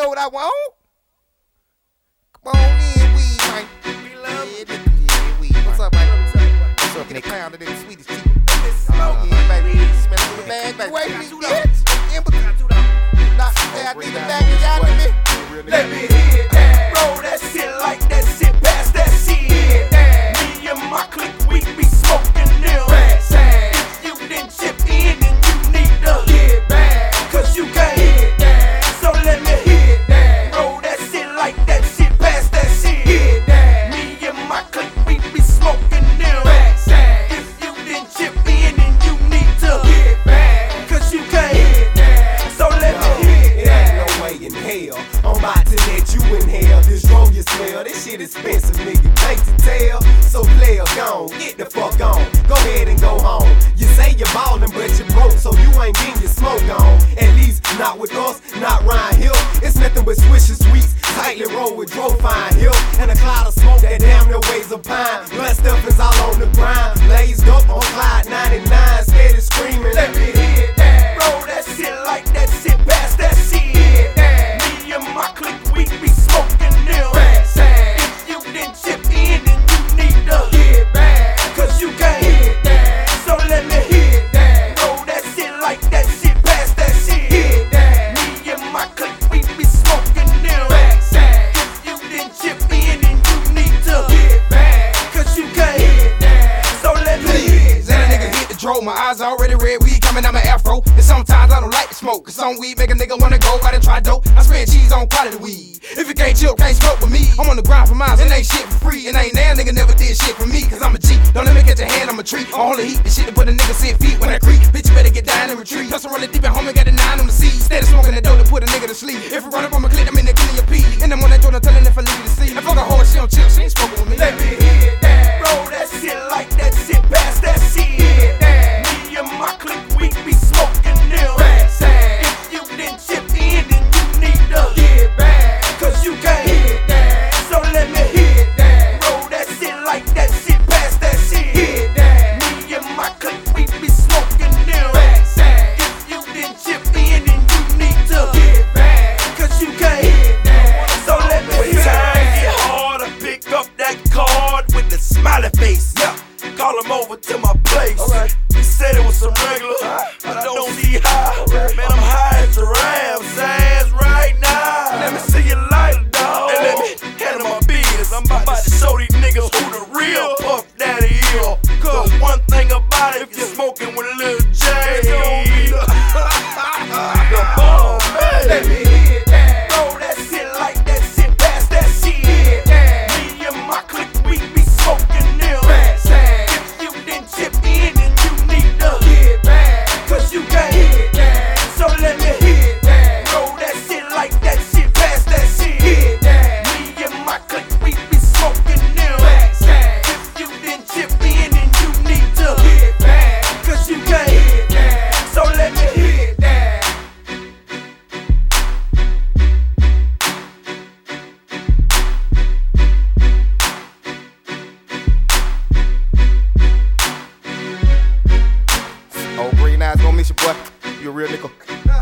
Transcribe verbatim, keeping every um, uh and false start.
know what I want? Come on in, weed, man. We love yeah, yeah, weed. What's up, man? What's up, get a pound of this sweetest tea. Oh, yeah, baby. Smell it in the bag, baby. Wait, me, bitch. Ember. Not say I need the bag of y'all to me. Let me hear that. Roll that shit like that shit. Pass that shit. Me and my clique, we be smoking them. If you didn't chip in, then you need to get back. Cause you can't hit that. So let me hit that. Roll that shit like that shit. Pass that shit. Me and my clique, we be smoking them. If you didn't chip in, then you need to get back. Cause you can't hit that. So let me hit that. No way in hell I'm about to let you inhale this roll you smell. This shit expensive, nigga, can't you tell? So player gone, get the fuck on. Go ahead and go home. You say you're ballin', but you broke, so you ain't getting your smoke on. At least not with us, not round here. It's nothing but swisher sweets, tightly rolled with dro fine here. And a cloud of smoke that damn near weighs a pine. Blood stuff is all on the grind, blazed up on Clyde ninety-nine, steady screaming. Let me hit that. Roll that shit like that shit. Pass that shit. Me and my clique, we be smoking them. If you didn't chip in, then you need to get back. Cause you can't hit that. So let me hit that. Roll that shit like that shit. Pass that shit. Me and my clique, we be smoking them. If you didn't chip in, then you need to get back. Cause you can't hit that. So let me hit Let a nigga that. hit the dro, my eyes already red, weed coming out my afro. And sometimes I don't like to smoke, cause some weed make a nigga wanna go out and try dope. I spread cheese on quality weed. If you can't chill, can't smoke with me. I'm on the grind for miles, it ain't shit for free. And ain't now nigga never did shit for me, cause I'm a G. Don't let me catch your hand, I'm a tree. I only heat the shit to put a nigga six feet when I creep. Bitch, you better get down and retreat. Plus I'm rolling deep and homie got a nine on the seat. Steady smoking that dope to put a nigga to sleep. If you run up on my clip, I'm in the killing your pee. And I'm on that joint, I'm telling if I leave you to see. And fuck a hoe, she don't chill, she ain't spoken with me. Let me hit that. Roll that shit like that shit. Pass that shit. Me and my clique, we be smoking them. If you didn't chip in, then you need to get back. Cause you can't hit that. So let me hit that. Roll that shit like that shit. Pass that shit. Me and my clique, we be smoking them. If you didn't chip in, then you need to get back. Cause you can't hit that. So let me hit that. When times get hard, I pick up that card with the smiley face. Yeah. Call him over to my place. Right. He said it was some regular, but I don't see how. Right. Man, I'm high as a ram's ass right now. Let me see your lighter, dog. And let me handle my business. I'm about to show these niggas who the real Puff Daddy is. Cause one thing about it, if you're smoking with Lil J, it's gon' be the, the bomb, man. Let me hit that. Roll that shit like that shit. Pass that shit. Me and my clique, we be smoking them. If you didn't chip in, then you need to get back. Cause you can't hit that. So let me hit that. Roll that shit like that shit. Pass that shit. Me and my clique, we be smoking them. If you didn't chip in, then you need to get back. Cause you can't hit that. So let me hit that. Old green eyes gonna miss you, boy. You a real nigga.